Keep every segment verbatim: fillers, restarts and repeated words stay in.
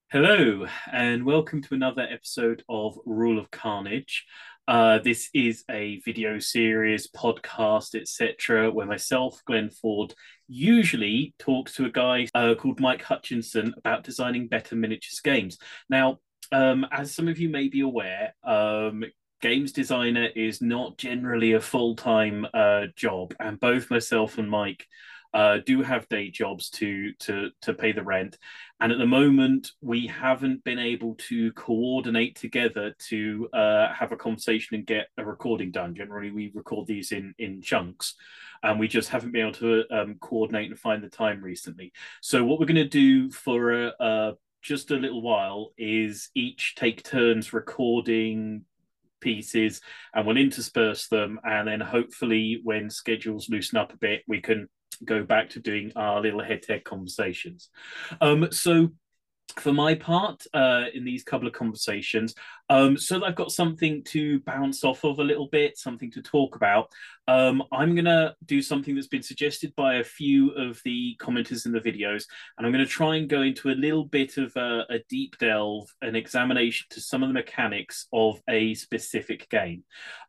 Hello, and welcome to another episode of Rule of Carnage. Uh, this is a video series, podcast, et cetera, where myself, Glenn Ford, usually talks to a guy uh, called Mike Hutchinson about designing better miniatures games. Now, um, as some of you may be aware, um, games designer is not generally a full-time uh, job, and both myself and Mike uh, do have day jobs to to to pay the rent. And at the moment, we haven't been able to coordinate together to uh, have a conversation and get a recording done. Generally, we record these in in chunks, and we just haven't been able to um, coordinate and find the time recently. So, what we're going to do for a, a just a little while is each take turns recording pieces, and we'll intersperse them, and then hopefully when schedules loosen up a bit we can go back to doing our little head-to-head conversations. Um so for my part, uh, in these couple of conversations, um, so that I've got something to bounce off of a little bit, something to talk about, um, I'm going to do something that's been suggested by a few of the commenters in the videos, and I'm going to try and go into a little bit of a, a deep delve, an examination to some of the mechanics of a specific game.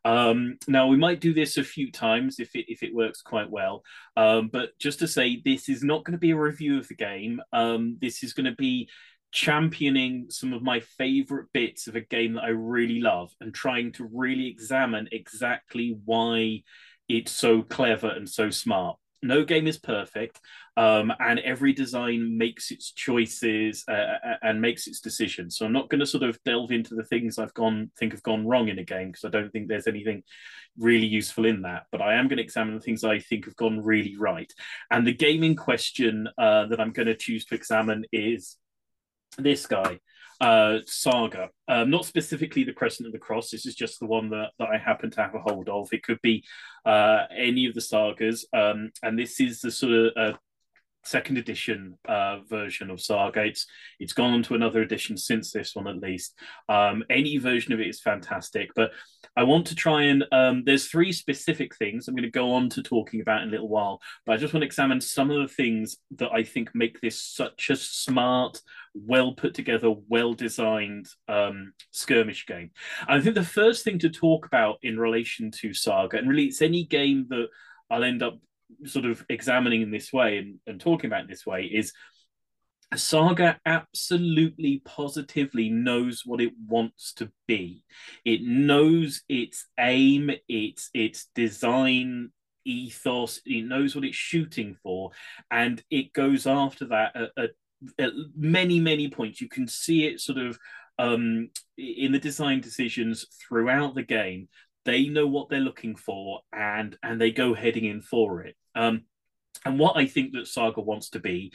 Um, now, we might do this a few times if it, if it works quite well, um, but just to say, this is not going to be a review of the game. Um, this is going to be championing some of my favorite bits of a game that I really love and trying to really examine exactly why it's so clever and so smart. No game is perfect, um, and every design makes its choices uh, and makes its decisions. So I'm not going to sort of delve into the things I've gone think have gone wrong in a game, because I don't think there's anything really useful in that. But I am going to examine the things I think have gone really right. And the gaming question uh, that I'm going to choose to examine is this guy, uh, Saga. Um, not specifically the Crescent of the Cross. This is just the one that, that I happen to have a hold of. It could be uh, any of the sagas. Um, and this is the sort of uh, second edition uh, version of Saga. It's it's gone on to another edition since this one, at least. Um, any version of it is fantastic, but I want to try and um, there's three specific things I'm going to go on to talking about in a little while, but I just want to examine some of the things that I think make this such a smart, well put together, well designed um, skirmish game. And I think the first thing to talk about in relation to Saga, and really it's any game that I'll end up sort of examining in this way and, and talking about in this way, is Saga absolutely positively knows what it wants to be. It knows its aim, its its design ethos, it knows what it's shooting for, and it goes after that at, at, at many, many points. You can see it sort of um, in the design decisions throughout the game. They know what they're looking for, and and they go heading in for it. Um, and what I think that Saga wants to be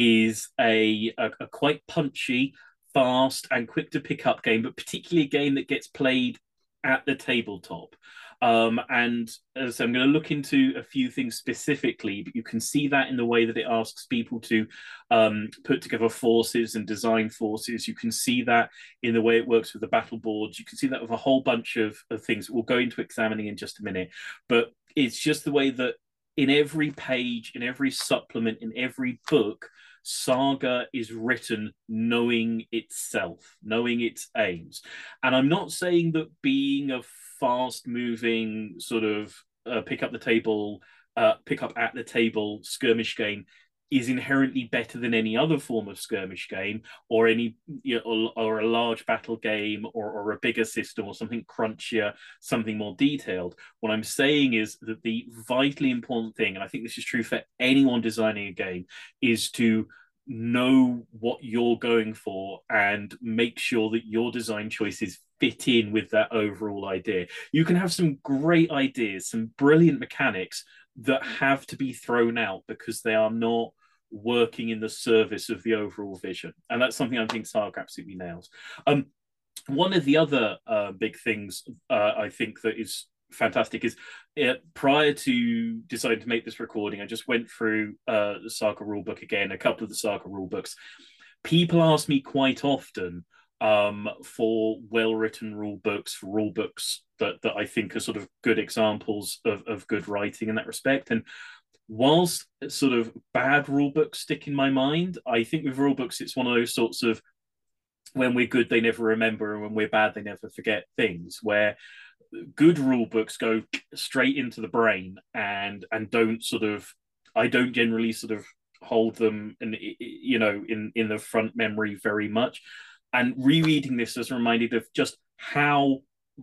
is a, a, a quite punchy, fast, and quick to pick up game, but particularly a game that gets played at the tabletop. Um, and as I'm going to look into a few things specifically, but you can see that in the way that it asks people to um, put together forces and design forces. You can see that in the way it works with the battle boards. You can see that with a whole bunch of, of things we'll go into examining in just a minute. But it's just the way that in every page, in every supplement, in every book, Saga is written knowing itself, knowing its aims. And I'm not saying that being a fast moving sort of uh, pick up the table, uh, pick up at the table skirmish game is inherently better than any other form of skirmish game, or any you know, or, or a large battle game, or, or a bigger system, or something crunchier, something more detailed. What I'm saying is that the vitally important thing, and I think this is true for anyone designing a game, is to know what you're going for and make sure that your design choices fit in with that overall idea. You can have some great ideas, some brilliant mechanics that have to be thrown out because they are not working in the service of the overall vision. And that's something I think Saga absolutely nails. Um, one of the other uh, big things uh, I think that is fantastic is uh, prior to deciding to make this recording, I just went through uh, the Saga rulebook again, a couple of the Saga rulebooks. People ask me quite often um, for well-written rule books, for rule books that, that I think are sort of good examples of, of good writing in that respect. And whilst sort of bad rule books stick in my mind, I think with rule books, it's one of those sorts of when we're good, they never remember, and when we're bad, they never forget things. Where good rule books go straight into the brain and and don't sort of, I don't generally sort of hold them and you know in in the front memory very much. And rereading this has reminded of just how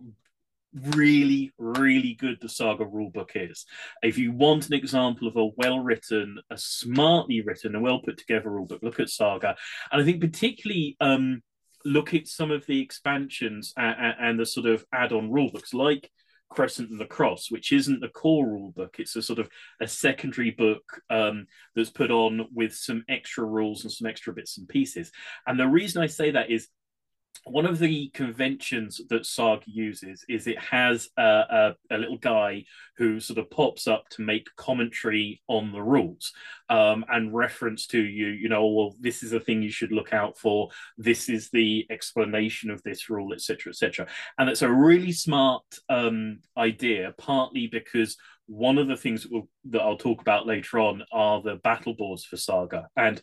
really, really good the Saga rulebook is. If you want an example of a well-written, a smartly written, a well put together rulebook, look at Saga. And I think particularly um, look at some of the expansions and, and the sort of add-on rulebooks, like Crescent and the Cross, which isn't the core rule book. It's a sort of a secondary book um, that's put on with some extra rules and some extra bits and pieces. And the reason I say that is one of the conventions that Saga uses is it has a, a, a little guy who sort of pops up to make commentary on the rules um, and reference to you, you know, well, this is a thing you should look out for. This is the explanation of this rule, et cetera, et cetera. And it's a really smart um, idea, partly because one of the things that, we'll, that I'll talk about later on are the battle boards for Saga. And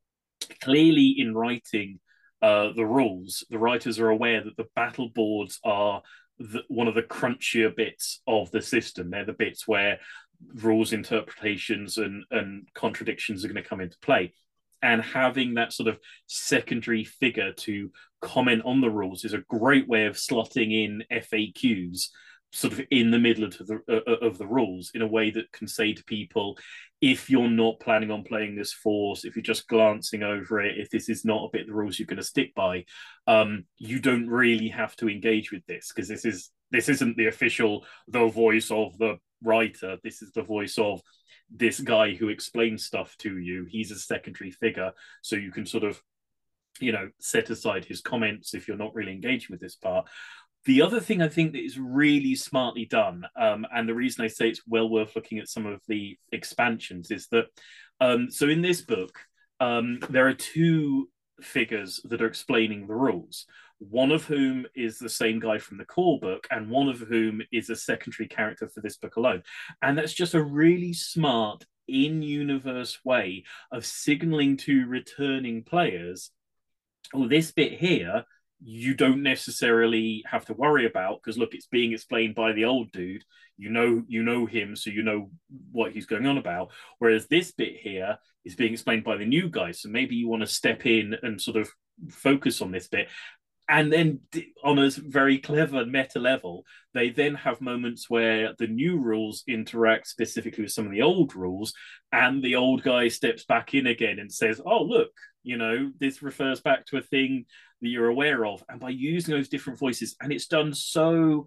clearly in writing Uh, the rules, the writers are aware that the battle boards are the, one of the crunchier bits of the system. They're the bits where rules interpretations and, and contradictions are going to come into play. And having that sort of secondary figure to comment on the rules is a great way of slotting in F A Qs sort of in the middle of the uh, of the rules in a way that can say to people, if you're not planning on playing this force, if you're just glancing over it, if this is not a bit of the rules you're going to stick by, um, you don't really have to engage with this, because this is this isn't the official the voice of the writer. This is the voice of this guy who explains stuff to you. He's a secondary figure, so you can sort of, you know, set aside his comments if you're not really engaging with this part. The other thing I think that is really smartly done, um, and the reason I say it's well worth looking at some of the expansions, is that um, so in this book, um, there are two figures that are explaining the rules, one of whom is the same guy from the core book, and one of whom is a secondary character for this book alone. And that's just a really smart, in-universe way of signaling to returning players, oh, this bit here you don't necessarily have to worry about, because look, it's being explained by the old dude. You know, you know him, so you know what he's going on about. Whereas this bit here is being explained by the new guy, so maybe you want to step in and sort of focus on this bit. And then on a very clever meta level, they then have moments where the new rules interact specifically with some of the old rules, and the old guy steps back in again and says, oh, look, you know, this refers back to a thing that you're aware of. And by using those different voices, and it's done so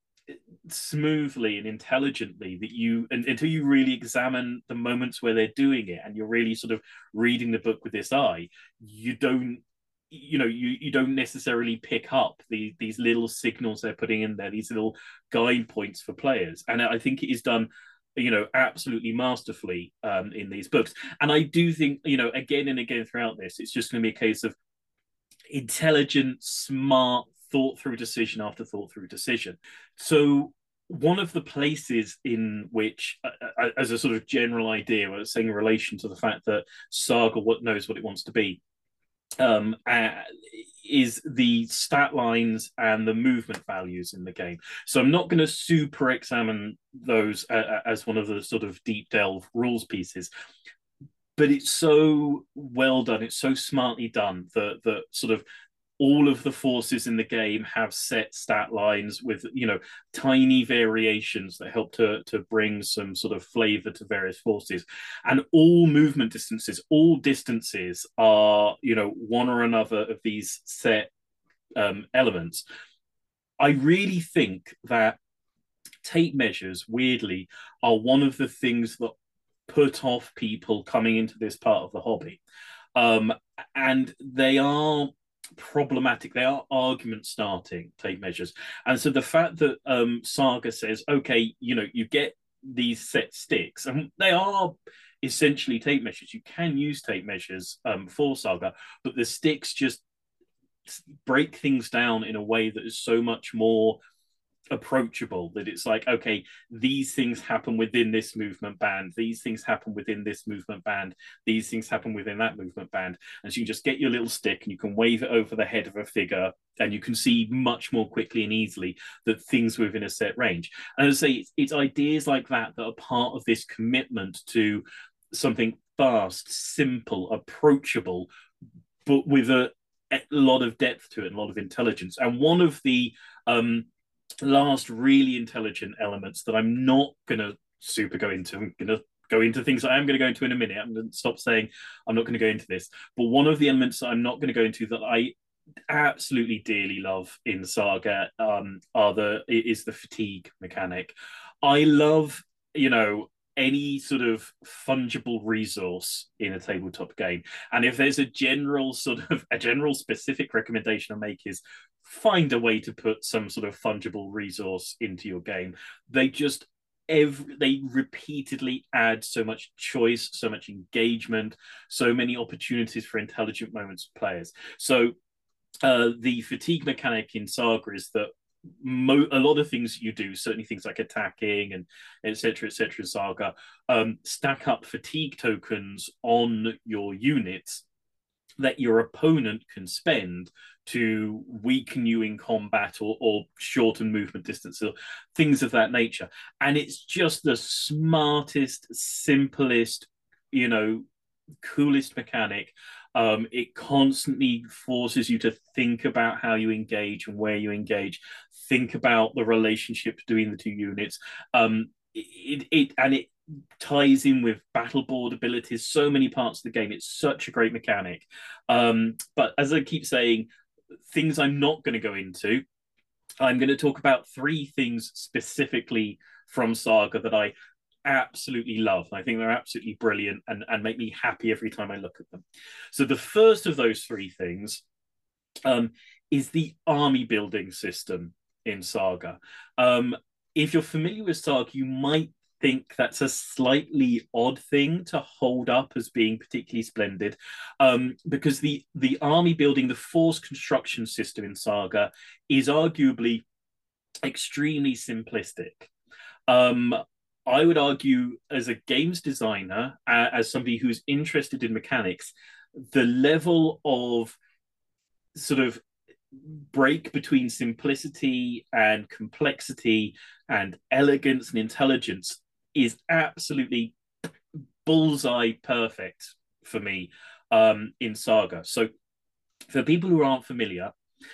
smoothly and intelligently that you, and, until you really examine the moments where they're doing it and you're really sort of reading the book with this eye, you don't, you know, you, you don't necessarily pick up the, these little signals they're putting in there, these little guide points for players. And I think it is done, you know, absolutely masterfully um, in these books. And I do think, you know, again and again throughout this, it's just going to be a case of intelligent, smart, thought through decision after thought through decision. So one of the places in which, uh, as a sort of general idea, I was saying in relation to the fact that Saga knows what it wants to be, um, uh, is the stat lines and the movement values in the game. So I'm not going to super examine those uh, as one of the sort of deep delve rules pieces, but it's so well done, it's so smartly done that that sort of all of the forces in the game have set stat lines with, you know, tiny variations that help to, to bring some sort of flavor to various forces. And all movement distances, all distances are, you know, one or another of these set um, elements. I really think that tape measures, weirdly, are one of the things that put off people coming into this part of the hobby. Um, and they are problematic. They are argument starting tape measures. And so the fact that um, Saga says, okay, you know, you get these set sticks, and they are essentially tape measures. You can use tape measures um, for Saga, but the sticks just break things down in a way that is so much more approachable, that it's like, okay, these things happen within this movement band, these things happen within this movement band, these things happen within that movement band, and so you just get your little stick and you can wave it over the head of a figure, and you can see much more quickly and easily that things within a set range. And as I say, it's, it's ideas like that that are part of this commitment to something fast, simple, approachable, but with a, a lot of depth to it and a lot of intelligence. And one of the um last really intelligent elements that I'm not going to super go into. I'm going to go into things that I am going to go into in a minute. I'm going to stop saying I'm not going to go into this. But one of the elements that I'm not going to go into that I absolutely dearly love in Saga um, are the is the fatigue mechanic. I love, you know, any sort of fungible resource in a tabletop game. And if there's a general sort of a general specific recommendation I make is find a way to put some sort of fungible resource into your game. They just every they repeatedly add so much choice, so much engagement, so many opportunities for intelligent moments for players. So uh, the fatigue mechanic in Saga is that mo- a lot of things you do, certainly things like attacking and et cetera, et cetera, Saga, um, stack up fatigue tokens on your units that your opponent can spend to weaken you in combat or, or shorten movement distance or things of that nature. And it's just the smartest, simplest, you know, coolest mechanic. Um, it constantly forces you to think about how you engage and where you engage, think about the relationship between the two units. Um, it, it and it ties in with battle board abilities, so many parts of the game. It's such a great mechanic. Um, but as I keep saying, things I'm not going to go into, I'm going to talk about three things specifically from Saga that I absolutely love. I think they're absolutely brilliant and, and make me happy every time I look at them. So the first of those three things um, is the army building system in Saga. Um, if you're familiar with Saga, you might think that's a slightly odd thing to hold up as being particularly splendid, um, because the the army building, the force construction system in Saga is arguably extremely simplistic. Um, I would argue, as a games designer, uh, as somebody who's interested in mechanics, the level of sort of break between simplicity and complexity and elegance and intelligence is absolutely bullseye perfect for me um, in Saga. So, for people who aren't familiar,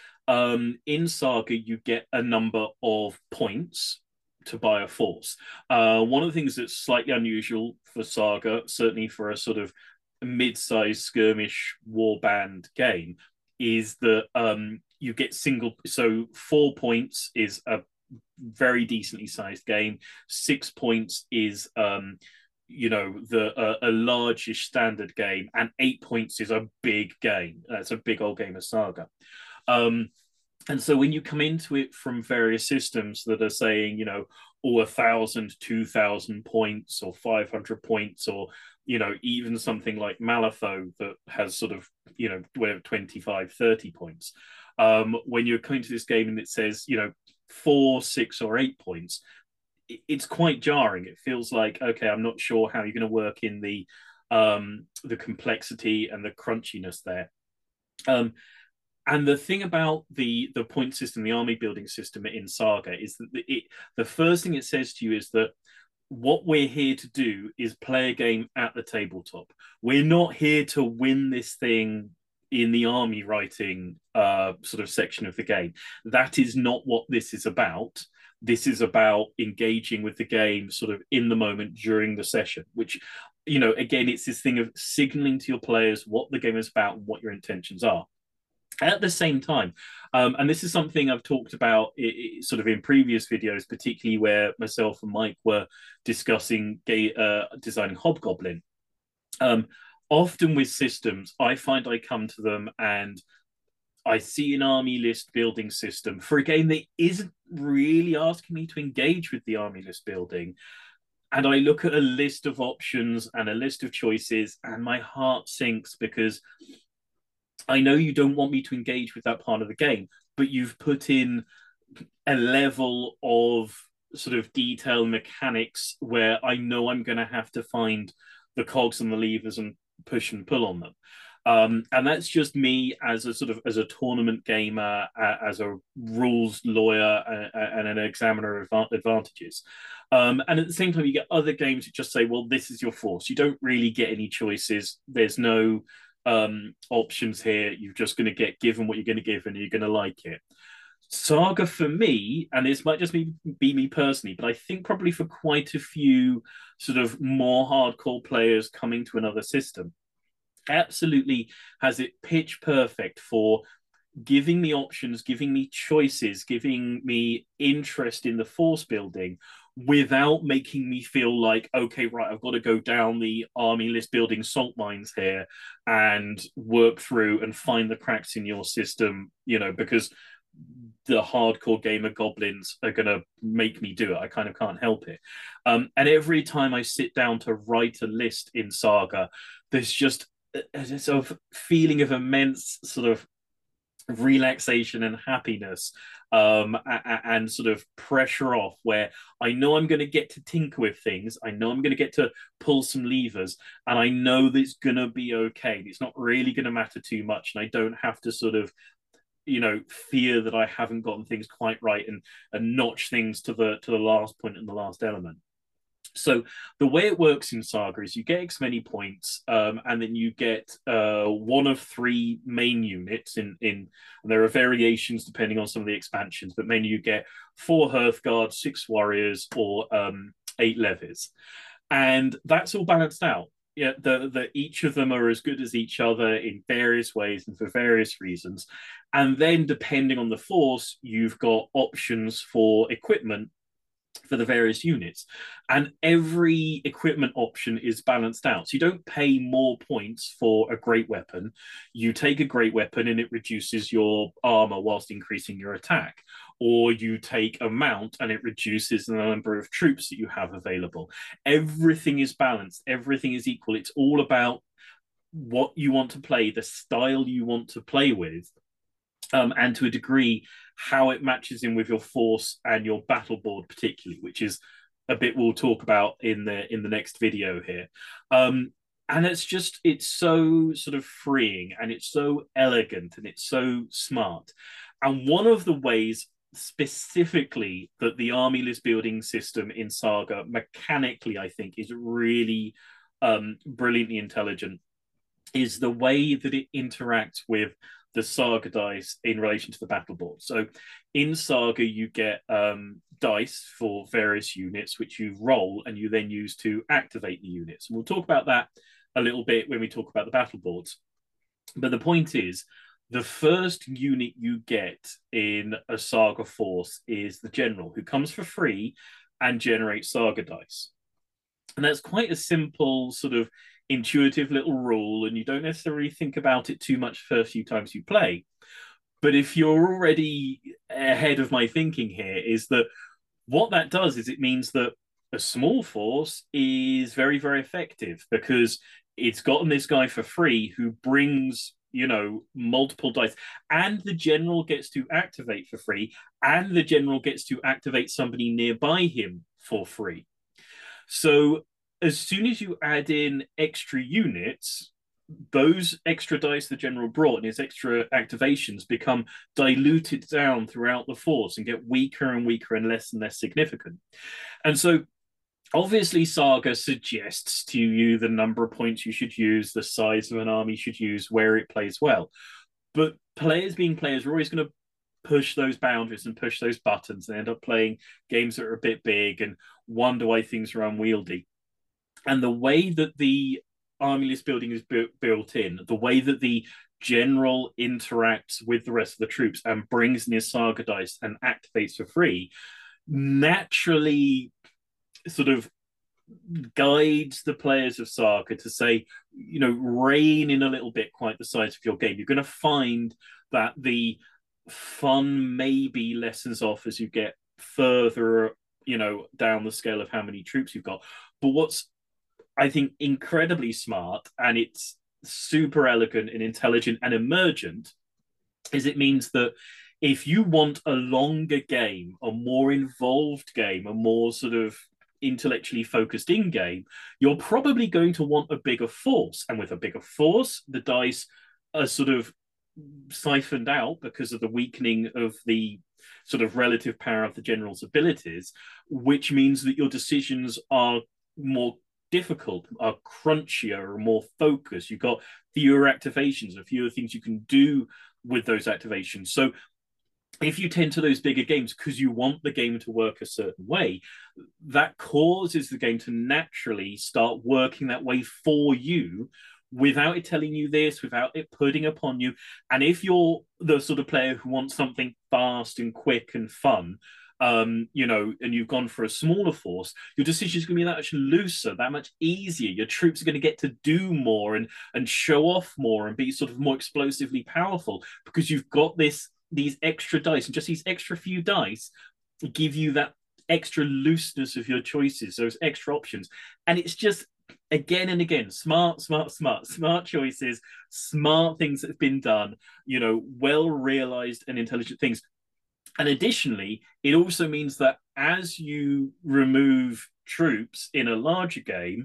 um, in Saga, you get a number of points to buy a force. Uh, one of the things that's slightly unusual for Saga, certainly for a sort of mid-sized skirmish warband game, is that um, you get single. So four points is a very decently sized game. Six points is um, you know the uh, a largish standard game, and eight points is a big game. That's a big old game of Saga. Um, and so when you come into it from various systems that are saying, you know, oh, a thousand, two thousand points or five hundred points, or, you know, even something like Malifaux that has sort of, you know, whatever, twenty-five, thirty points. Um, when you're coming to this game and it says, you know, four, six, or eight points, it's quite jarring. It feels like, okay, I'm not sure how you're going to work in the um, the complexity and the crunchiness there. Um, and the thing about the the point system, the army building system in Saga, is that it, the first thing it says to you is that what we're here to do is play a game at the tabletop. We're not here to win this thing in the army writing uh, sort of section of the game. That is not what this is about. This is about engaging with the game sort of in the moment during the session, which, you know, again, it's this thing of signaling to your players what the game is about and what your intentions are. At the same time, um, and this is something I've talked about it, it, sort of in previous videos, particularly where myself and Mike were discussing gay, uh, designing Hobgoblin. Um, often with systems, I find I come to them and I see an army list building system for a game that isn't really asking me to engage with the army list building. And I look at a list of options and a list of choices, and my heart sinks because I know you don't want me to engage with that part of the game, but you've put in a level of sort of detail mechanics where I know I'm going to have to find the cogs and the levers and push and pull on them. Um, and that's just me as a sort of as a tournament gamer, uh, as a rules lawyer, uh, and an examiner of advantages. Um, and at the same time, you get other games that just say, "Well, this is your force. You don't really get any choices. There's no um, options here. You're just going to get given what you're going to give, and you're going to like it." Saga for me, and this might just be, be me personally, but I think probably for quite a few sort of more hardcore players coming to another system, absolutely has it pitch perfect for giving me options, giving me choices, giving me interest in the force building without making me feel like, okay, right, I've got to go down the army list building salt mines here and work through and find the cracks in your system, you know, because the hardcore gamer goblins are going to make me do it. I kind of can't help it. Um, and every time I sit down to write a list in Saga, there's just a sort of feeling of immense sort of relaxation and happiness, um, and sort of pressure off, where I know I'm going to get to tinker with things. I know I'm going to get to pull some levers, and I know that it's going to be okay. It's not really going to matter too much, and I don't have to sort of, you know, fear that I haven't gotten things quite right and and notch things to the to the last point and the last element. So the way it works in Saga is you get X many points, um, and then you get uh, one of three main units. In in and there are variations depending on some of the expansions, but mainly you get four Hearthguards, six warriors, or um, eight levies, and that's all balanced out. Yeah, the, the each of them are as good as each other in various ways and for various reasons. And then depending on the force, you've got options for equipment for the various units. And every equipment option is balanced out. So you don't pay more points for a great weapon. You take a great weapon and it reduces your armor whilst increasing your attack. Or you take a mount and it reduces the number of troops that you have available. Everything is balanced. Everything is equal. It's all about what you want to play, the style you want to play with, um, and to a degree, how it matches in with your force and your battle board, particularly, which is a bit we'll talk about in the in the next video here. Um, and it's just it's so sort of freeing, and it's so elegant, and it's so smart. And one of the ways specifically that the army list building system in Saga mechanically, I think, is really um, brilliantly intelligent is the way that it interacts with the Saga dice in relation to the battle board. So in Saga, you get um, dice for various units, which you roll and you then use to activate the units. And we'll talk about that a little bit when we talk about the battle boards. But the point is, the first unit you get in a Saga force is the general, who comes for free and generates Saga dice. And that's quite a simple sort of intuitive little rule, and you don't necessarily think about it too much the first few times you play. But if you're already ahead of my thinking here, is that what that does is it means that a small force is very, very effective because it's gotten this guy for free who brings, you know, multiple dice, and the general gets to activate for free, and the general gets to activate somebody nearby him for free. So as soon as you add in extra units, those extra dice the general brought and his extra activations become diluted down throughout the force and get weaker and weaker and less and less significant. And so obviously Saga suggests to you the number of points you should use, the size of an army you should use, where it plays well. But players being players are always going to push those boundaries and push those buttons and end up playing games that are a bit big and wonder why things are unwieldy. And the way that the army list building is bu- built in, the way that the general interacts with the rest of the troops and brings in his Saga dice and activates for free, naturally sort of guides the players of Saga to say, you know, rein in a little bit quite the size of your game. You're going to find that the fun maybe lessens off as you get further, you know, down the scale of how many troops you've got. But what's, I think, incredibly smart, and it's super elegant and intelligent and emergent, is it means that If you want a longer game, a more involved game, a more sort of intellectually focused in game, you're probably going to want a bigger force. And with a bigger force, the dice are sort of siphoned out because of the weakening of the sort of relative power of the general's abilities, which means that your decisions are more difficult, are crunchier, or more focused. You've got fewer activations and fewer things you can do with those activations. So if you tend to those bigger games because you want the game to work a certain way, that causes the game to naturally start working that way for you without it telling you this, without it putting upon you. And if you're the sort of player who wants something fast and quick and fun, um, you know, and you've gone for a smaller force, your decision is going to be that much looser, that much easier. Your troops are going to get to do more and and show off more and be sort of more explosively powerful because you've got this these extra dice, and just these extra few dice give you that extra looseness of your choices, those extra options. And it's just again and again, smart, smart, smart, smart choices, smart things that have been done, you know, well realized and intelligent things. And additionally, it also means that as you remove troops in a larger game,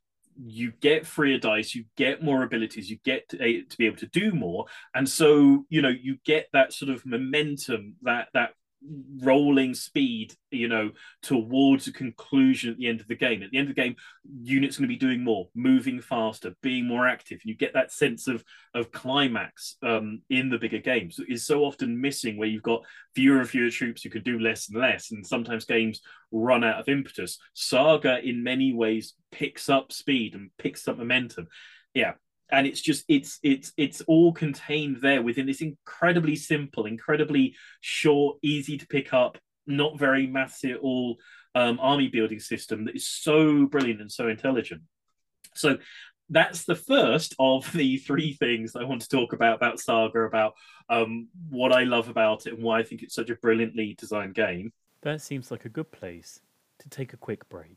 you get freer dice, you get more abilities, you get to, to be able to do more. And so, you know, you get that sort of momentum, that that rolling speed, you know, towards a conclusion at the end of the game. At the end of the game, units going to be doing more, moving faster, being more active. You get that sense of of climax um, in the bigger games. Is so often missing where you've got fewer and fewer troops who can do less and less, and sometimes games run out of impetus. Saga, in many ways, picks up speed and picks up momentum. Yeah, and it's just it's it's it's all contained there within this incredibly simple, incredibly short, easy to pick up, not very mathsy at all um, army building system that is so brilliant and so intelligent. So that's the first of the three things I want to talk about about Saga, about um, what I love about it and why I think it's such a brilliantly designed game. That seems like a good place to take a quick break.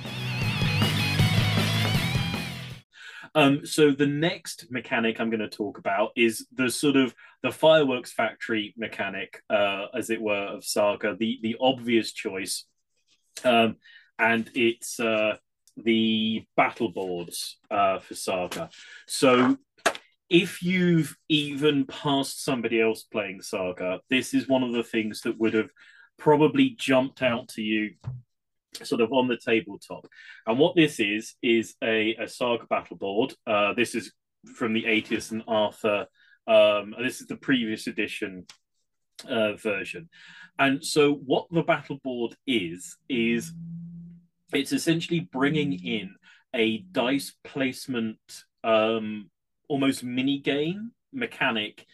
Um, so the next mechanic I'm going to talk about is the sort of the fireworks factory mechanic, uh, as it were, of Saga, the the obvious choice, um, and it's uh, the battle boards uh, for Saga. So if you've even passed somebody else playing Saga, this is one of the things that would have probably jumped out to you sort of on the tabletop. And what this is, is a, a Saga battle board. Uh, this is from the Aetius and Arthur. Um, and this is the previous edition uh, version. And so what the battle board is, is it's essentially bringing in a dice placement, um, almost mini game mechanic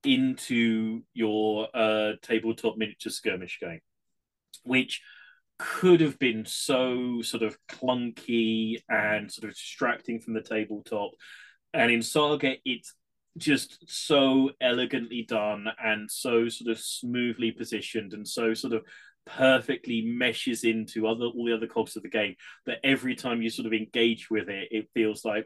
into your uh, tabletop miniature skirmish game, which could have been so sort of clunky and sort of distracting from the tabletop. And in Saga, it's just so elegantly done and so sort of smoothly positioned and so sort of perfectly meshes into other all the other cogs of the game that every time you sort of engage with it, it feels like,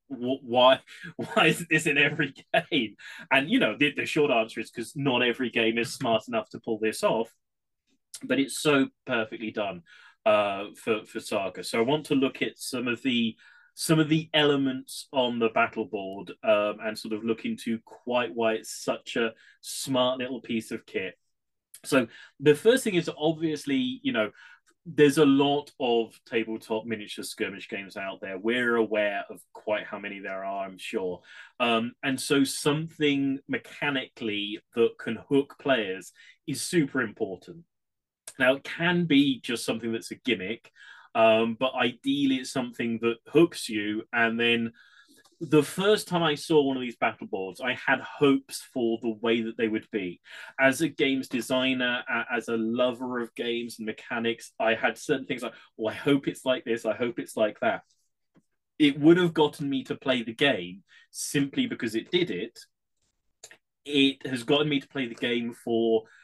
why why is this in every game? And you know, the, the short answer is because not every game is smart enough to pull this off, but it's so perfectly done uh, for for Saga. So I want to look at some of the some of the elements on the battle board um, and sort of look into quite why it's such a smart little piece of kit. So the first thing is obviously, you know, there's a lot of tabletop miniature skirmish games out there. We're aware of quite how many there are, I'm sure. Um, and so something mechanically that can hook players is super important. Now, it can be just something that's a gimmick, um, but ideally it's something that hooks you. And then the first time I saw one of these battle boards, I had hopes for the way that they would be. As a games designer, as a lover of games and mechanics, I had certain things like, oh, I hope it's like this, I hope it's like that. It would have gotten me to play the game simply because it did it. It has gotten me to play the game for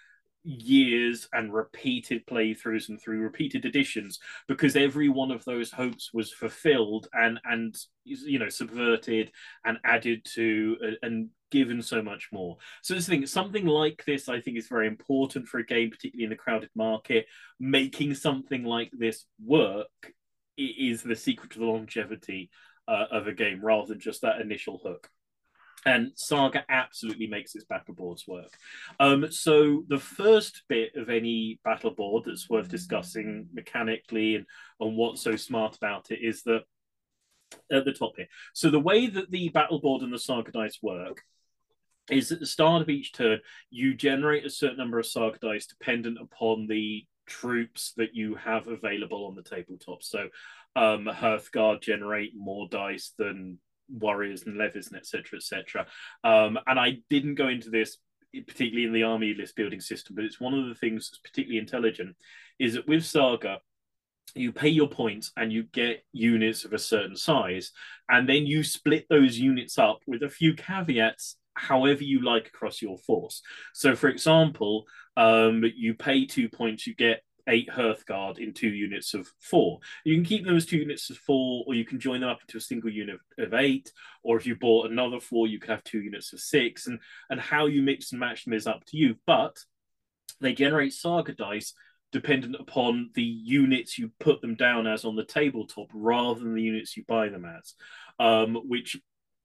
years and repeated playthroughs and through repeated editions, because every one of those hopes was fulfilled and and you know subverted and added to uh, and given so much more. So this thing, something like this, I think is very important for a game, particularly in the crowded market. Making something like this work is the secret to the longevity uh, of a game, rather than just that initial hook. And Saga absolutely makes its battle boards work. Um, so the first bit of any battle board that's worth discussing mechanically and, and what's so smart about it is that at the top here. So the way that the battle board and the Saga dice work is at the start of each turn, you generate a certain number of Saga dice dependent upon the troops that you have available on the tabletop. So um, Hearthguard generate more dice than warriors and levies and etc etc um and I didn't go into this particularly in the army list building system, but it's one of the things that's particularly intelligent is that with Saga you pay your points and you get units of a certain size, and then you split those units up with a few caveats however you like across your force. So for example, um you pay two points, you get eight Hearthguard in two units of four. You can keep them as two units of four, or you can join them up into a single unit of eight. Or if you bought another four, you could have two units of six. And, and how you mix and match them is up to you. But they generate Saga dice dependent upon the units you put them down as on the tabletop, rather than the units you buy them as, um, which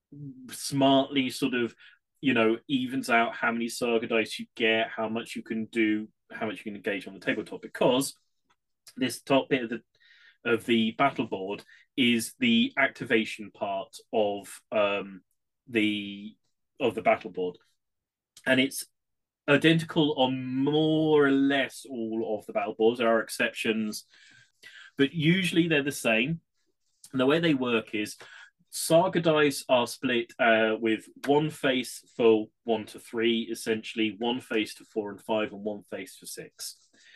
smartly sort of, you know, evens out how many Saga dice you get, how much you can do, how much you can engage on the tabletop, because this top bit of the of the battle board is the activation part of um, the of the battle board, and it's identical on more or less all of the battle boards. There are exceptions, but usually they're the same. And the way they work is Saga dice are split uh, with one face for one to three, essentially, one face to four and five, and one face for six.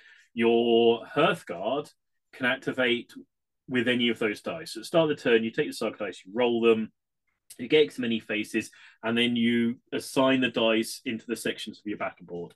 Your Hearthguard can activate with any of those dice. So at the start of the turn, you take the Saga dice, you roll them, you get as many faces, and then you assign the dice into the sections of your battle board.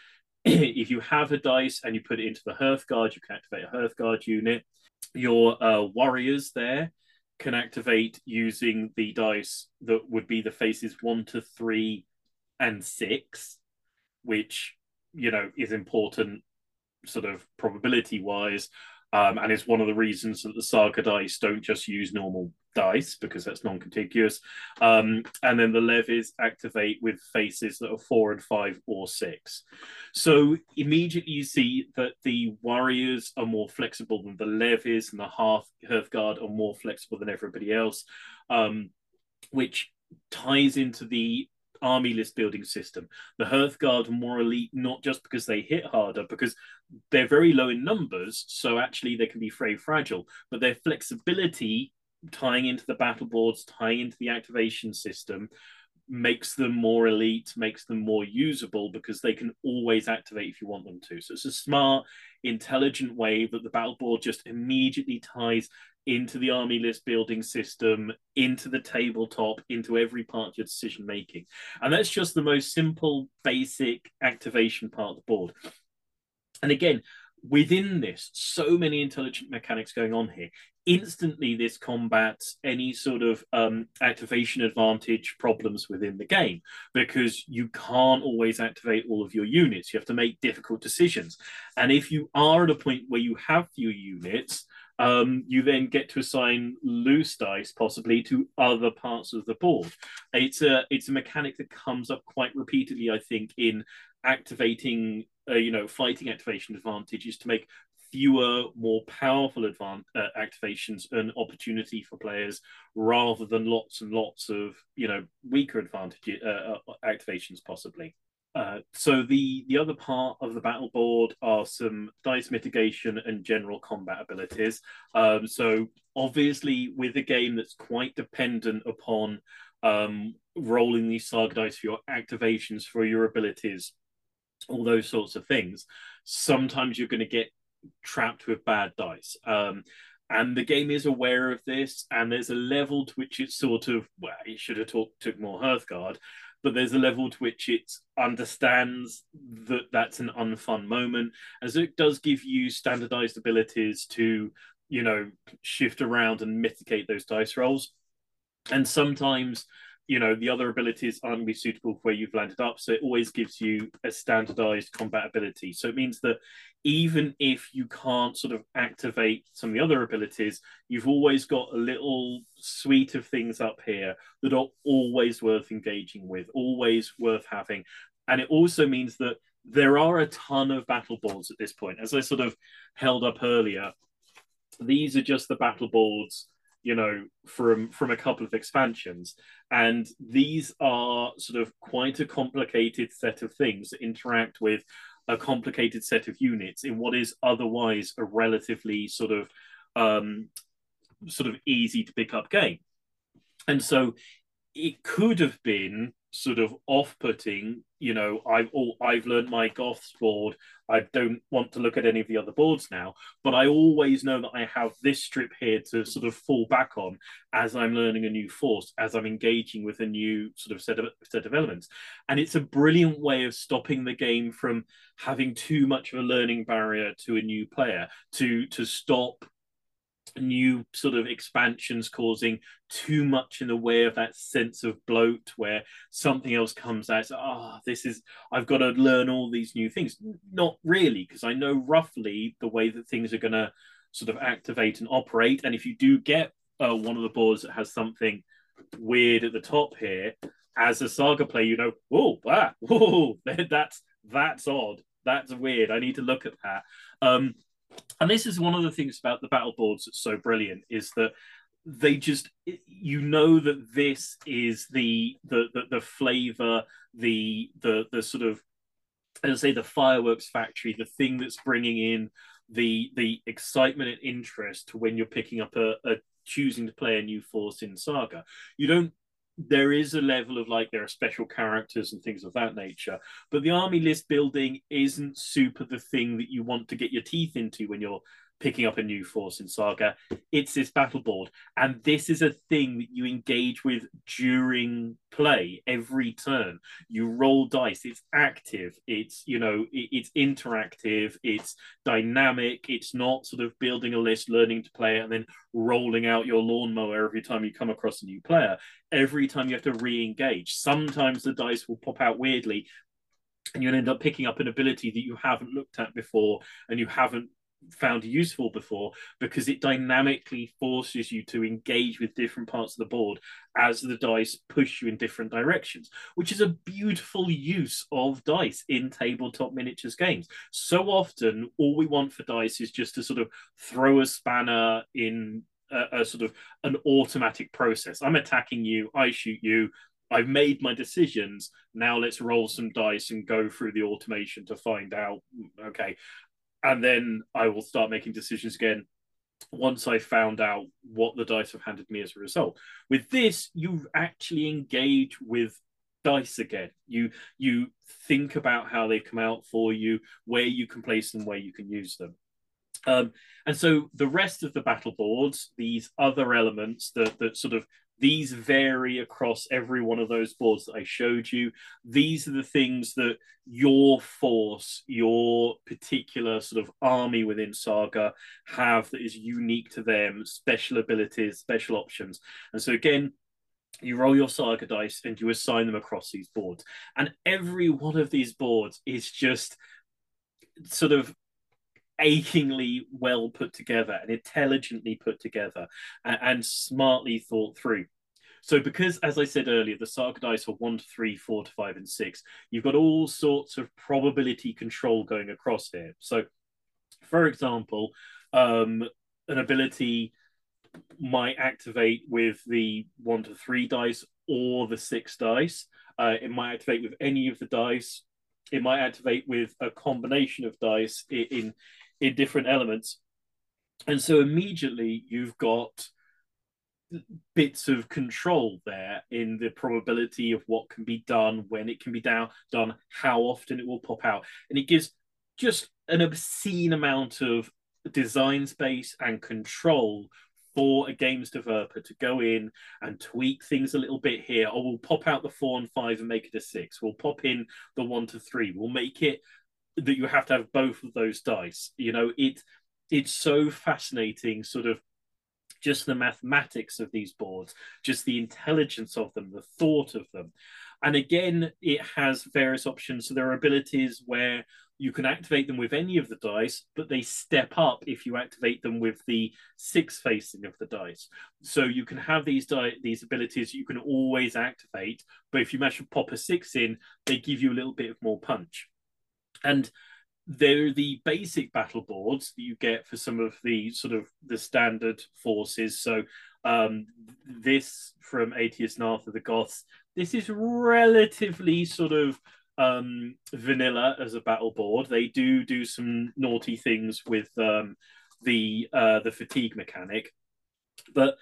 If you have a dice and you put it into the Hearthguard, you can activate a Hearthguard unit. Your uh, warriors there can activate using the dice that would be the faces one to three and six, which, you know, is important sort of probability wise, um, and is one of the reasons that the Saga dice don't just use normal dice, because that's non-contiguous. Um, and then the levies activate with faces that are four and five or six. So immediately you see that the warriors are more flexible than the levies, and the Hearth Hearthguard are more flexible than everybody else, um, which ties into the army list building system. The Hearthguard are more elite, not just because they hit harder, because they're very low in numbers, so actually they can be very fragile, but their flexibility, tying into the battle boards, tying into the activation system, makes them more elite, makes them more usable, because they can always activate if you want them to. So it's a smart, intelligent way that the battle board just immediately ties into the army list building system, into the tabletop, into every part of your decision making. And that's just the most simple, basic activation part of the board. And again, within this, so many intelligent mechanics going on here. Instantly, this combats any sort of um, activation advantage problems within the game, because you can't always activate all of your units. You have to make difficult decisions. And if you are at a point where you have few units, um, you then get to assign loose dice possibly to other parts of the board. It's a, it's a mechanic that comes up quite repeatedly, I think, in activating, uh, you know, fighting activation advantages to make fewer, more powerful advan- uh, activations an opportunity for players, rather than lots and lots of, you know, weaker advantage uh, activations possibly. Uh, so the the other part of the battle board are some dice mitigation and general combat abilities. Um, so obviously, with a game that's quite dependent upon um, rolling these Saga dice for your activations, for your abilities, all those sorts of things, sometimes you're going to get trapped with bad dice. Um, and the game is aware of this, and there's a level to which it's sort of, well, it should have talk, took more Hearthguard. but there's a level to which it understands that that's an unfun moment, as it does give you standardized abilities to, you know, shift around and mitigate those dice rolls. And sometimes, you know, the other abilities aren't going to be suitable for where you've landed up. So it always gives you a standardized combat ability. So it means that even if you can't sort of activate some of the other abilities, you've always got a little suite of things up here that are always worth engaging with, always worth having. And it also means that there are a ton of battle boards at this point. As I sort of held up earlier, these are just the battle boards, you know, from from a couple of expansions, and these are sort of quite a complicated set of things that interact with a complicated set of units in what is otherwise a relatively sort of um sort of easy to pick up game. And so it could have been sort of off-putting, you know, I've all I've learned my Goths board, I don't want to look at any of the other boards now, but I always know that I have this strip here to sort of fall back on as I'm learning a new force, as I'm engaging with a new sort of set of set of elements. And it's a brilliant way of stopping the game from having too much of a learning barrier to a new player, to to stop new sort of expansions causing too much in the way of that sense of bloat where something else comes out. Ah, oh, this is, I've got to learn all these new things. Not really, because I know roughly the way that things are going to sort of activate and operate. And if you do get uh, one of the boards that has something weird at the top here, as a Saga player, you know, oh, ah, oh, that's that's odd. That's weird. I need to look at that. Um, and this is one of the things about the battle boards that's so brilliant, is that they just, you know, that this is the the the, the flavor, the the the sort of, as I say, the fireworks factory, the thing that's bringing in the the excitement and interest to when you're picking up a, a choosing to play a new force in Saga. You don't, there is a level of like, there are special characters and things of that nature, but the army list building isn't super the thing that you want to get your teeth into when you're picking up a new force in Saga. It's this battle board, and this is a thing that you engage with during play every turn. You roll dice, it's active, it's, you know, it, it's interactive, it's dynamic, it's not sort of building a list, learning to play it, and then rolling out your lawnmower every time you come across a new player. Every time you have to re-engage. Sometimes the dice will pop out weirdly, and you'll end up picking up an ability that you haven't looked at before and you haven't found useful before, because it dynamically forces you to engage with different parts of the board as the dice push you in different directions, which is a beautiful use of dice in tabletop miniatures games. So often all we want for dice is just to sort of throw a spanner in a, a sort of an automatic process. I'm attacking you, I shoot you, I've made my decisions, now let's roll some dice and go through the automation to find out, okay, and then I will start making decisions again once I found out what the dice have handed me as a result. With this, you actually engage with dice again. You you think about how they come out for you, where you can place them, where you can use them. Um, and so the rest of the battle boards, these other elements that that sort of, these vary across every one of those boards that I showed you. These are the things that your force, your particular sort of army within Saga have that is unique to them, special abilities, special options. And so again, you roll your Saga dice and you assign them across these boards. And every one of these boards is just sort of achingly well put together and intelligently put together and, and smartly thought through. So because, as I said earlier, the Saga dice are one to three, four to five, and six, you've got all sorts of probability control going across here. So, for example, um, an ability might activate with the one to three dice or the six dice. Uh, it might activate with any of the dice. It might activate with a combination of dice in, in in different elements. And so immediately you've got bits of control there in the probability of what can be done, when it can be down, done, how often it will pop out. And it gives just an obscene amount of design space and control for a games developer to go in and tweak things a little bit here. Or we'll pop out the four and five and make it a six. We'll pop in the one to three. We'll make it that you have to have both of those dice. You know, it it's so fascinating, sort of just the mathematics of these boards, just the intelligence of them, the thought of them. And again, it has various options. So there are abilities where you can activate them with any of the dice, but they step up if you activate them with the six facing of the dice. So you can have these di- these abilities you can always activate, but if you manage to pop a six in, they give you a little bit of more punch. And they're the basic battle boards that you get for some of the sort of the standard forces. So um, this from Aetius and Arthur the Goths, this is relatively sort of um, vanilla as a battle board. They do do some naughty things with um, the uh, the fatigue mechanic, but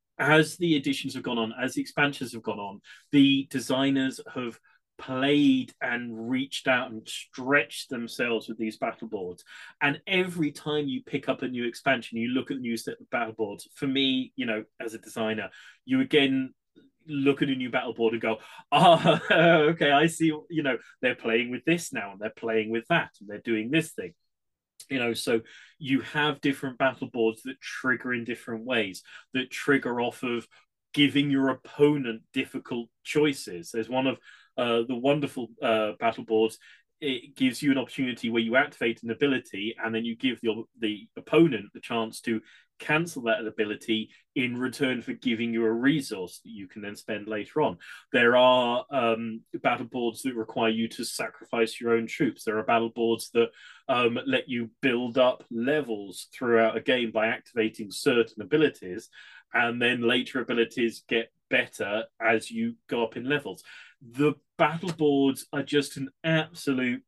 as the editions have gone on, as the expansions have gone on, the designers have played and reached out and stretched themselves with these battle boards. And every time you pick up a new expansion, you look at the new set of battle boards. For me, you know, as a designer, you again look at a new battle board and go, oh, okay, I see, you know, they're playing with this now and they're playing with that and they're doing this thing. You know, so you have different battle boards that trigger in different ways, that trigger off of giving your opponent difficult choices. There's one of uh, the wonderful uh, battle boards. It gives you an opportunity where you activate an ability and then you give the, the opponent the chance to cancel that ability in return for giving you a resource that you can then spend later on. There are um, battle boards that require you to sacrifice your own troops. There are battle boards that um, let you build up levels throughout a game by activating certain abilities, and then later abilities get better as you go up in levels. The battle boards are just an absolute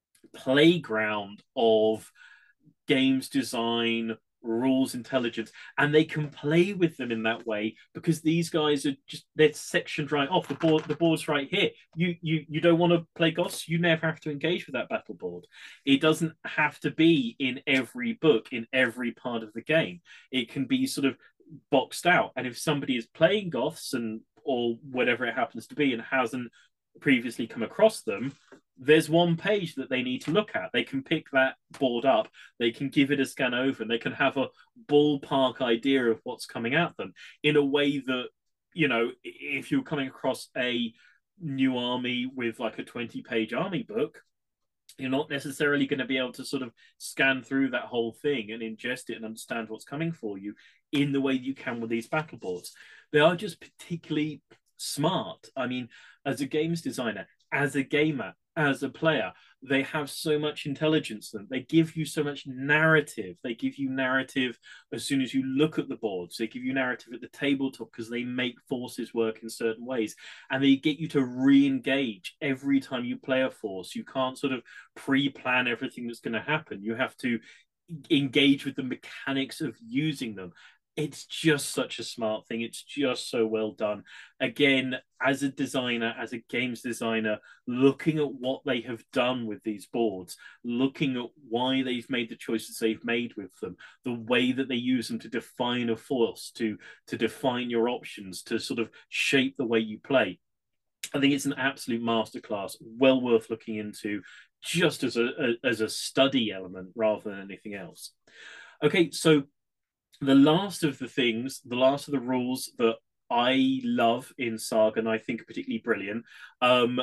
playground of games design, rules intelligence, and they can play with them in that way because these guys are just, they're sectioned right off the board. The board's right here. You you you don't want to play Goths, you never have to engage with that battle board. It doesn't have to be in every book, in every part of the game. It can be sort of boxed out. And if somebody is playing Goths and or whatever it happens to be and hasn't previously come across them, there's one page that they need to look at. They can pick that board up, they can give it a scan over, and they can have a ballpark idea of what's coming at them in a way that, you know, if you're coming across a new army with like a twenty page army book, you're not necessarily going to be able to sort of scan through that whole thing and ingest it and understand what's coming for you in the way you can with these battle boards. They are just particularly smart. I mean, as a games designer, as a gamer, as a player, they have so much intelligence in them. They give you so much narrative. They give you narrative as soon as you look at the boards. They give you narrative at the tabletop because they make forces work in certain ways. And they get you to re-engage every time you play a force. You can't sort of pre-plan everything that's going to happen. You have to engage with the mechanics of using them. It's just such a smart thing. It's just so well done. Again, as a designer, as a games designer, looking at what they have done with these boards, looking at why they've made the choices they've made with them, the way that they use them to define a force, to, to define your options, to sort of shape the way you play. I think it's an absolute masterclass, well worth looking into, just as a, a as a study element rather than anything else. Okay, so the last of the things, the last of the rules that I love in Saga, and I think are particularly brilliant, um,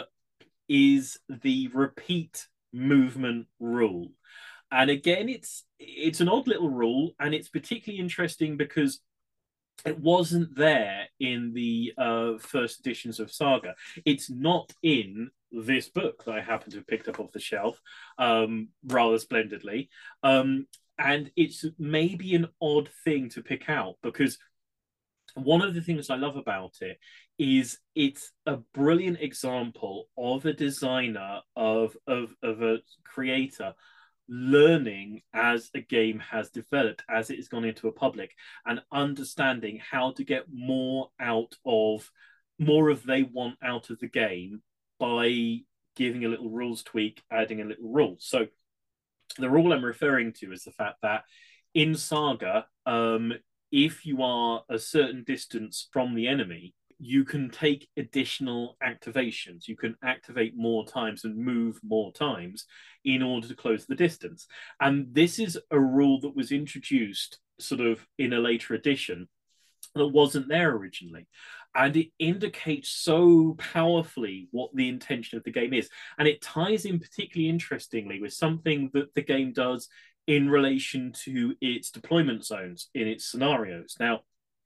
is the repeat movement rule. And again, it's it's an odd little rule, and it's particularly interesting because it wasn't there in the uh, first editions of Saga. It's not in this book that I happen to have picked up off the shelf um, rather splendidly. Um, and it's maybe an odd thing to pick out because one of the things I love about it is it's a brilliant example of a designer, of, of, of a creator learning as a game has developed, as it has gone into a public, and understanding how to get more out of, more of they want out of the game by giving a little rules tweak, adding a little rule. So the rule I'm referring to is the fact that in Saga, um, if you are a certain distance from the enemy, you can take additional activations. You can activate more times and move more times in order to close the distance. And this is a rule that was introduced sort of in a later edition that wasn't there originally. And it indicates so powerfully what the intention of the game is. And it ties in particularly interestingly with something that the game does in relation to its deployment zones in its scenarios. Now,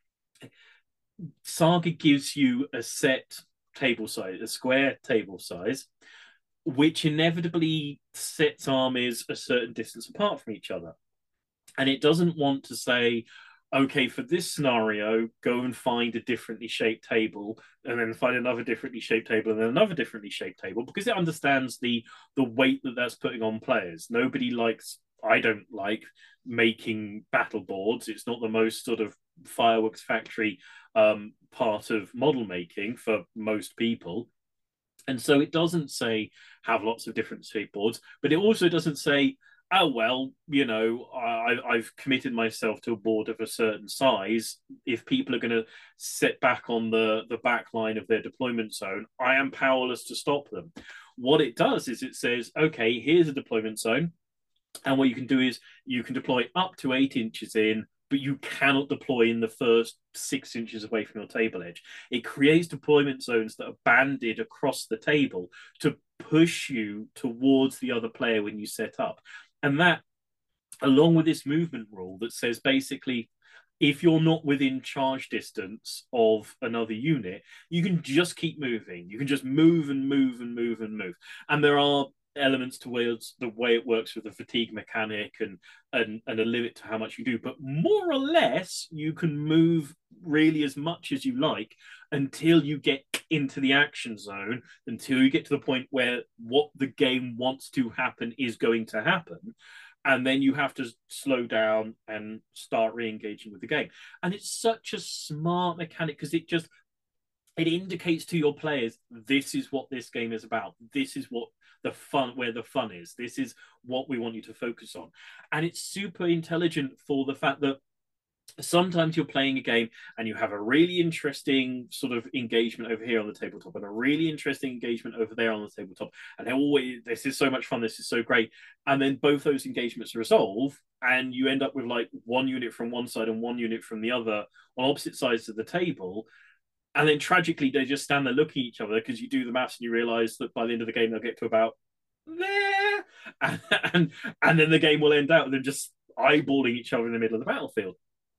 Saga gives you a set table size, a square table size, which inevitably sets armies a certain distance apart from each other. And it doesn't want to say, okay, for this scenario, go and find a differently shaped table, and then find another differently shaped table, and then another differently shaped table, because it understands the the weight that that's putting on players. Nobody likes, I don't like making battle boards. It's not the most sort of fireworks factory um, part of model making for most people. And so it doesn't say have lots of different shape boards, but it also doesn't say, oh, well, you know, I, I've committed myself to a board of a certain size. If people are going to sit back on the, the back line of their deployment zone, I am powerless to stop them. What it does is it says, okay, here's a deployment zone. And what you can do is you can deploy up to eight inches in, but you cannot deploy in the first six inches away from your table edge. It creates deployment zones that are banded across the table to push you towards the other player when you set up. And that, along with this movement rule that says basically, if you're not within charge distance of another unit, you can just keep moving. You can just move and move and move and move. And there are elements towards the way it works with the fatigue mechanic and, and and a limit to how much you do, but more or less you can move really as much as you like until you get into the action zone, until you get to the point where what the game wants to happen is going to happen, and then you have to slow down and start re-engaging with the game. And it's such a smart mechanic because it just it indicates to your players, this is what this game is about. This is what the fun, where the fun is. This is what we want you to focus on. And it's super intelligent for the fact that sometimes you're playing a game and you have a really interesting sort of engagement over here on the tabletop and a really interesting engagement over there on the tabletop. And they're always, this is so much fun. This is so great. And then both those engagements resolve and you end up with like one unit from one side and one unit from the other on opposite sides of the table. And then tragically, they just stand there looking at each other because you do the maths and you realize that by the end of the game, they'll get to about there. And, and, and then the game will end out with them just eyeballing each other in the middle of the battlefield.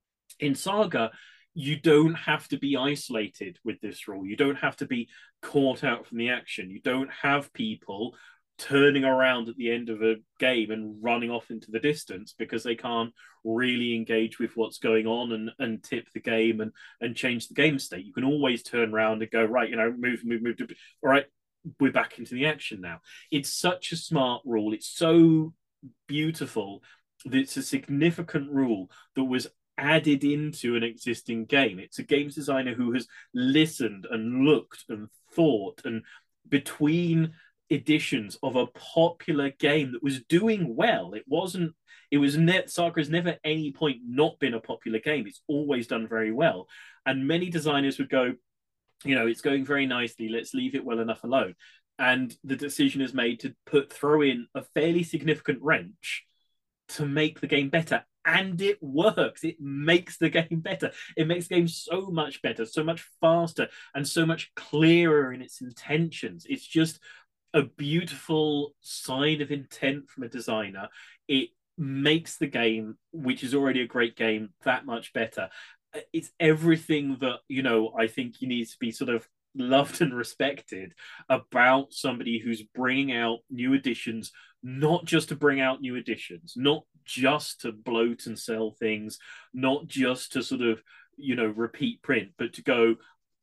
In Saga, you don't have to be isolated with this rule. You don't have to be caught out from the action. You don't have people turning around at the end of a game and running off into the distance because they can't really engage with what's going on and, and tip the game and, and change the game state. You can always turn around and go, right, you know, move, move, move. All right, we're back into the action now. It's such a smart rule. It's so beautiful that it's a significant rule that was added into an existing game. It's a games designer who has listened and looked and thought, and between editions of a popular game that was doing well, it wasn't, it was net Saga has never at any point not been a popular game. It's always done very well. And many designers would go, you know, it's going very nicely, let's leave it well enough alone. And the decision is made to put throw in a fairly significant wrench to make the game better. And it works. It makes the game better. It makes the game so much better, so much faster, and so much clearer in its intentions. It's just a beautiful sign of intent from a designer. It makes the game, which is already a great game, that much better. It's everything that, you know, I think you need to be sort of loved and respected about somebody who's bringing out new editions, not just to bring out new editions, not just to bloat and sell things, not just to sort of, you know, repeat print, but to go,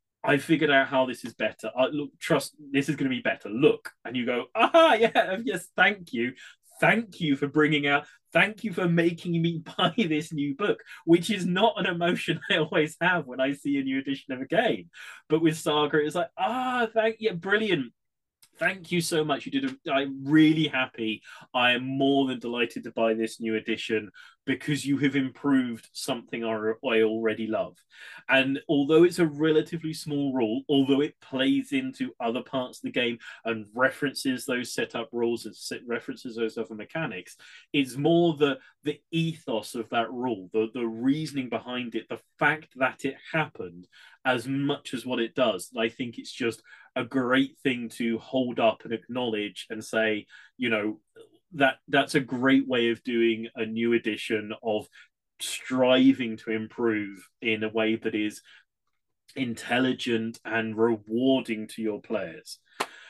I figured out how this is better. I, look, trust, this is going to be better. Look, and you go, ah, yeah, yes, thank you. Thank you for bringing out, thank you for making me buy this new book, which is not an emotion I always have when I see a new edition of a game. But with Saga, it's like, ah, thank you, brilliant. Thank you so much. You did. A, I'm really happy. I am more than delighted to buy this new edition because you have improved something I already love. And although it's a relatively small rule, although it plays into other parts of the game and references those setup rules and references those other mechanics, it's more the the ethos of that rule, the, the reasoning behind it, the fact that it happened as much as what it does. I think it's just a great thing to hold up and acknowledge and say, you know, that that's a great way of doing a new edition, of striving to improve in a way that is intelligent and rewarding to your players.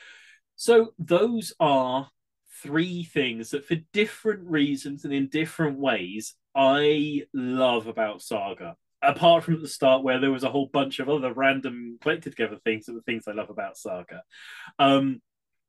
So those are three things that, for different reasons and in different ways, I love about Saga. Apart from at the start, where there was a whole bunch of other random collected together things that the things I love about Saga. Um,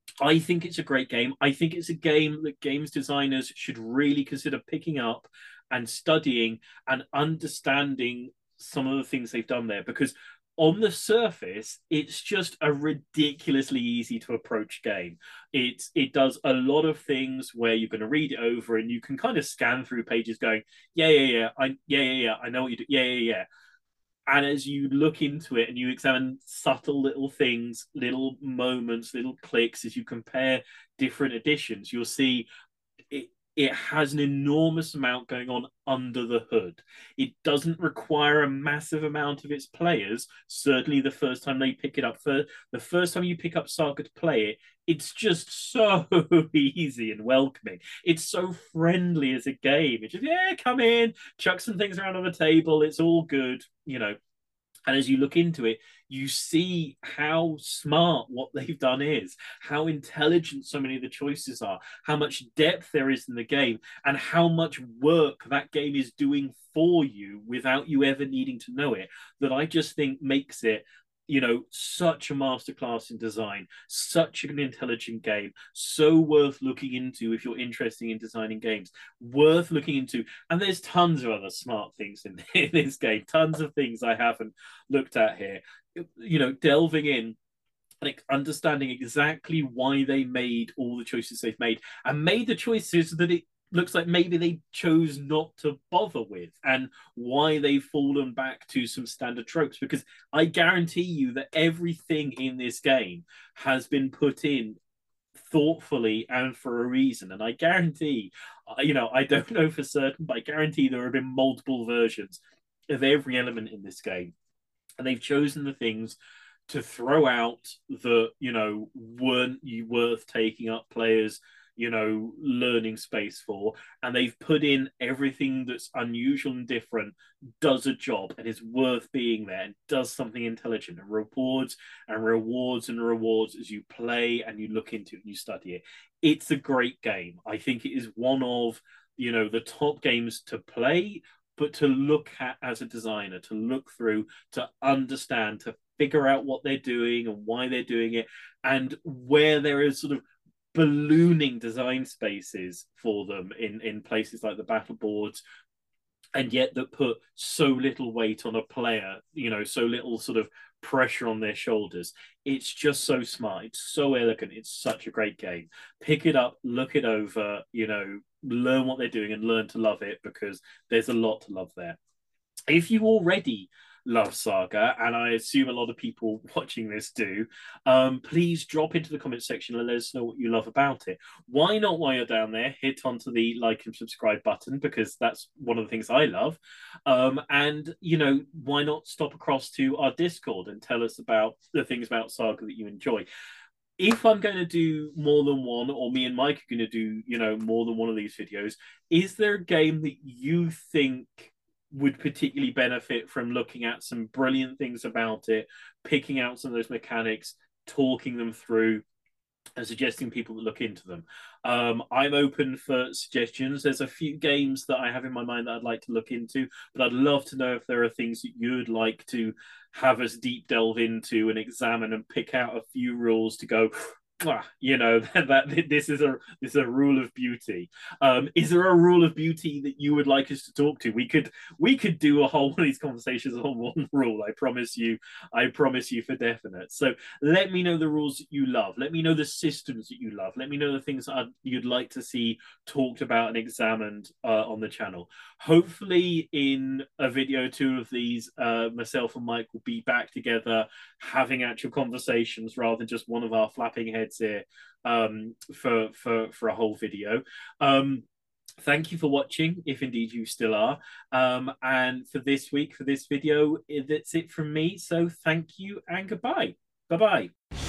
I think it's a great game. I think it's a game that games designers should really consider picking up and studying and understanding some of the things they've done there. Because on the surface, it's just a ridiculously easy to approach game. It, it does a lot of things where you're going to read it over and you can kind of scan through pages going, yeah, yeah, yeah, I, yeah, yeah, yeah, I know what you do. Yeah, yeah, yeah. And as you look into it and you examine subtle little things, little moments, little clicks, as you compare different editions, you'll see it, it has an enormous amount going on under the hood. It doesn't require a massive amount of its players. Certainly the first time they pick it up, for the first time you pick up Saga to play it, it's just so easy and welcoming. It's so friendly as a game. It's just, yeah, come in, chuck some things around on the table. It's all good, you know. And as you look into it, you see how smart what they've done is, how intelligent so many of the choices are, how much depth there is in the game, and how much work that game is doing for you without you ever needing to know it. That I just think makes it, you know, such a masterclass in design, such an intelligent game, so worth looking into if you're interested in designing games, worth looking into. And there's tons of other smart things in, in this game, tons of things I haven't looked at here. You know, delving in, like understanding exactly why they made all the choices they've made, and made the choices that it looks like maybe they chose not to bother with, and why they've fallen back to some standard tropes. Because I guarantee you that everything in this game has been put in thoughtfully and for a reason. And I guarantee, you know, I don't know for certain, but I guarantee there have been multiple versions of every element in this game. And they've chosen the things to throw out that, you know, weren't you worth taking up players, you know, learning space for. And they've put in everything that's unusual and different, does a job and is worth being there, and does something intelligent, and rewards and rewards and rewards as you play and you look into it and you study it. It's a great game. I think it is one of, you know, the top games to play, but to look at as a designer, to look through, to understand, to figure out what they're doing and why they're doing it, and where there is sort of ballooning design spaces for them in, in places like the battle boards, and yet that put so little weight on a player, you know, so little sort of pressure on their shoulders. It's just so smart. It's so elegant. It's such a great game. Pick it up, look it over, you know, learn what they're doing and learn to love it, because there's a lot to love there. If you already love Saga, and I assume a lot of people watching this do, um, please drop into the comment section and let us know what you love about it. Why not, while you're down there, hit onto the like and subscribe button, because that's one of the things I love. Um, and, you know, why not stop across to our Discord and tell us about the things about Saga that you enjoy. If I'm going to do more than one, or me and Mike are going to do, you know, more than one of these videos, is there a game that you think would particularly benefit from looking at some brilliant things about it, picking out some of those mechanics, talking them through, and suggesting people to look into them? Um, I'm open for suggestions. There's a few games that I have in my mind that I'd like to look into, but I'd love to know if there are things that you'd like to have us deep delve into and examine and pick out a few rules to go, you know that, that this is a this is a rule of beauty. Um, is there a rule of beauty that you would like us to talk to? We could we could do a whole one of these conversations on one rule. I promise you. I promise you for definite. So let me know the rules that you love. Let me know the systems that you love. Let me know the things that you'd like to see talked about and examined uh, on the channel. Hopefully, in a video or two of these, uh, myself and Mike will be back together having actual conversations rather than just one of our flapping heads here um, for for for a whole video. Um, thank you for watching, if indeed you still are. Um, and for this week, for this video, that's it from me. So thank you and goodbye. Bye bye.